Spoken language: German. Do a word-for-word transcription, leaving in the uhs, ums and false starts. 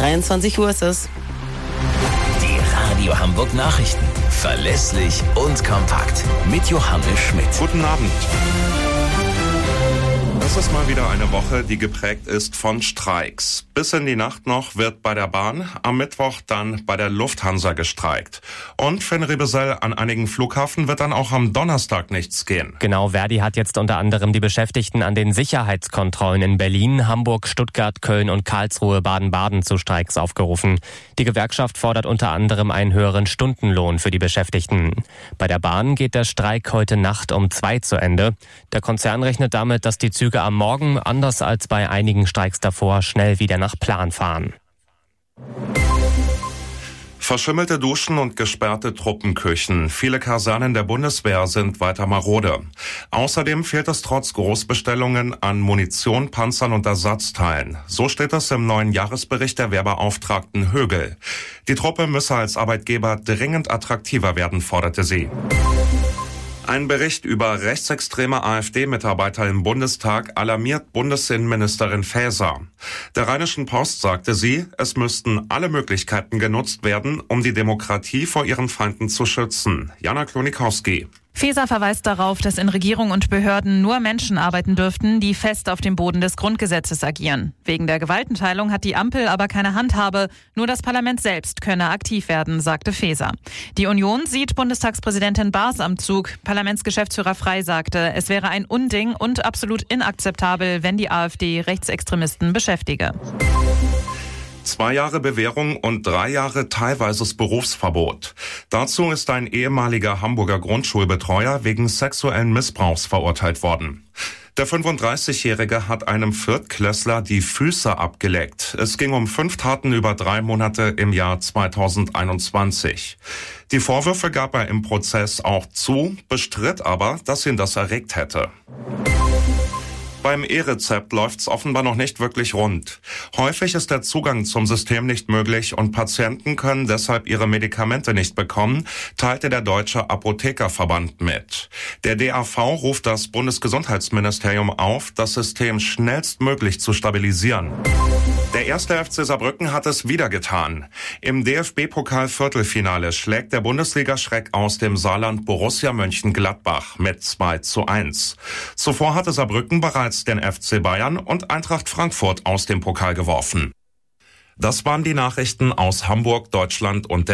dreiundzwanzig Uhr ist es. Die Radio Hamburg Nachrichten. Verlässlich und kompakt. Mit Johannes Schmidt. Guten Abend. Es ist mal wieder eine Woche, die geprägt ist von Streiks. Bis in die Nacht noch wird bei der Bahn, am Mittwoch dann bei der Lufthansa gestreikt. Und Finn Rebesell, an einigen Flughafen wird dann auch am Donnerstag nichts gehen. Genau, Verdi hat jetzt unter anderem die Beschäftigten an den Sicherheitskontrollen in Berlin, Hamburg, Stuttgart, Köln und Karlsruhe, Baden-Baden zu Streiks aufgerufen. Die Gewerkschaft fordert unter anderem einen höheren Stundenlohn für die Beschäftigten. Bei der Bahn geht der Streik heute Nacht um zwei zu Ende. Der Konzern rechnet damit, dass die Züge am Morgen, anders als bei einigen Streiks davor, schnell wieder nach Plan fahren. Verschimmelte Duschen und gesperrte Truppenküchen. Viele Kasernen der Bundeswehr sind weiter marode. Außerdem fehlt es trotz Großbestellungen an Munition, Panzern und Ersatzteilen. So steht es im neuen Jahresbericht der Wehrbeauftragten Högel. Die Truppe müsse als Arbeitgeber dringend attraktiver werden, forderte sie. Ein Bericht über rechtsextreme AfD-Mitarbeiter im Bundestag alarmiert Bundesinnenministerin Faeser. Der Rheinischen Post sagte sie, es müssten alle Möglichkeiten genutzt werden, um die Demokratie vor ihren Feinden zu schützen. Jana Klonikowski. Faeser verweist darauf, dass in Regierung und Behörden nur Menschen arbeiten dürften, die fest auf dem Boden des Grundgesetzes agieren. Wegen der Gewaltenteilung hat die Ampel aber keine Handhabe. Nur das Parlament selbst könne aktiv werden, sagte Faeser. Die Union sieht Bundestagspräsidentin Baas am Zug. Parlamentsgeschäftsführer Frey sagte, es wäre ein Unding und absolut inakzeptabel, wenn die AfD Rechtsextremisten beschäftige. Zwei Jahre Bewährung und drei Jahre teilweises Berufsverbot. Dazu ist ein ehemaliger Hamburger Grundschulbetreuer wegen sexuellen Missbrauchs verurteilt worden. Der fünfunddreißigjährige hat einem Viertklässler die Füße abgeleckt. Es ging um fünf Taten über drei Monate im Jahr zweitausendeinundzwanzig. Die Vorwürfe gab er im Prozess auch zu, bestritt aber, dass ihn das erregt hätte. Beim E-Rezept läuft's offenbar noch nicht wirklich rund. Häufig ist der Zugang zum System nicht möglich und Patienten können deshalb ihre Medikamente nicht bekommen, teilte der Deutsche Apothekerverband mit. Der D A V ruft das Bundesgesundheitsministerium auf, das System schnellstmöglich zu stabilisieren. Der erste F C Saarbrücken hat es wieder getan. Im D F B-Pokal-Viertelfinale schlägt der Bundesliga-Schreck aus dem Saarland Borussia Mönchengladbach mit zwei zu eins. Zuvor hatte Saarbrücken bereits den F C Bayern und Eintracht Frankfurt aus dem Pokal geworfen. Das waren die Nachrichten aus Hamburg, Deutschland und der